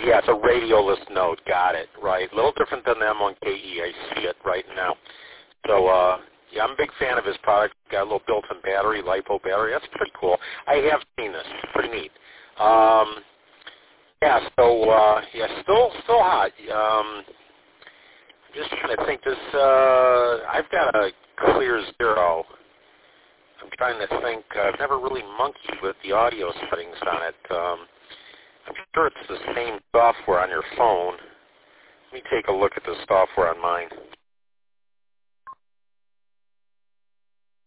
Yeah, it's a radioless node. Got it. Right. A little different than the M1KE. I see it right now. So, yeah, I'm a big fan of his product. Got a little built-in battery, LiPo battery. That's pretty cool. I have seen this. Pretty neat. Yeah, so, yeah, still hot. Just trying to think. I've got a Clear Zero. I'm trying to think. I've never really monkeyed with the audio settings on it. I'm sure it's the same software on your phone. Let me take a look at the software on mine.